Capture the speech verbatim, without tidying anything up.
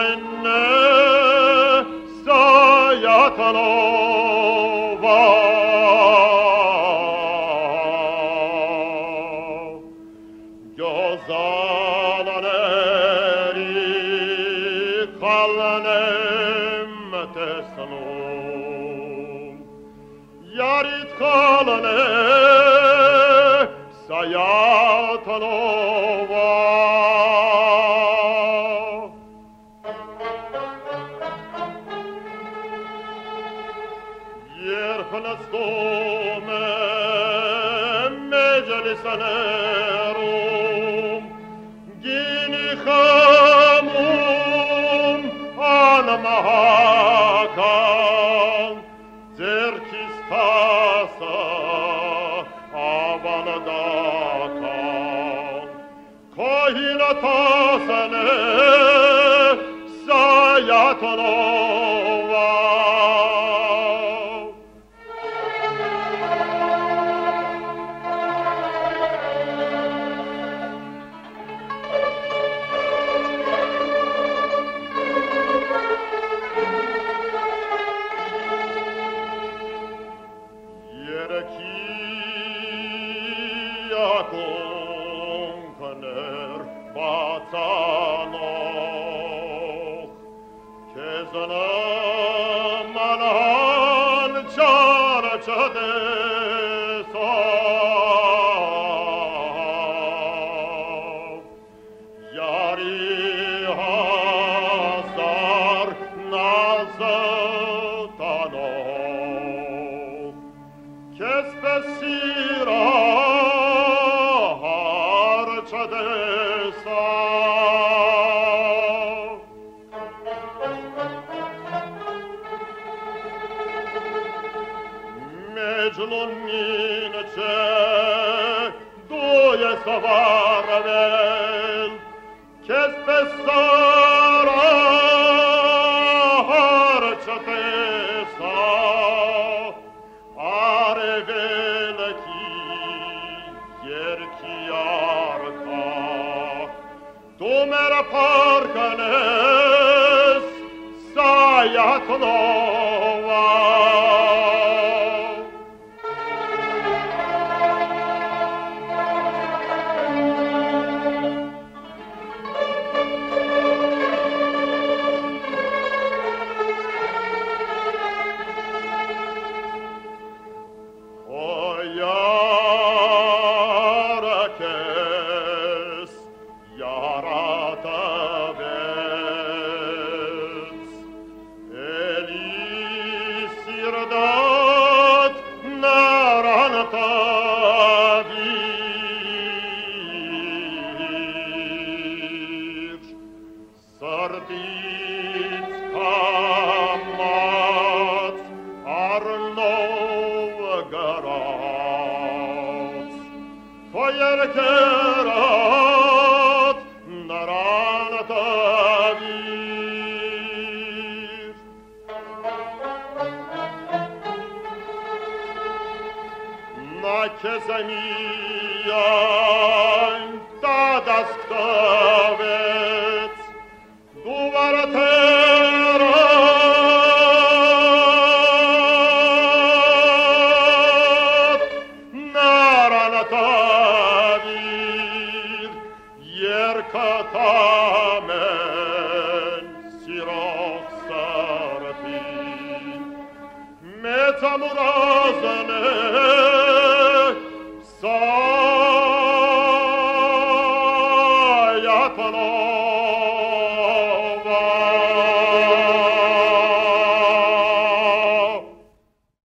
ne sajatanova. Giozalaneri kalnem tesnum, yarit kalne sajatanova. Yerfnastome meclisanerum, gini hamum anamahakan, zerkistasa avanadakan, kohinatasane sajatanova. Concaner patanoch, kezana manan charachadesa, yari hazar nazatanoch, kespesira Mecnunnice duje savaravel, kespesara harcatesa, are velki yerki arka, tumera parkanes sajatanova. Yarakes, yaratavets, elisirdat naranatavir, sardits kamats arnovgarats, Fayerkerat naranatavir. Na kezemiyan tadaskavets, duvaratera naranatavir, yerkatamen sirok sarfi, metamurazane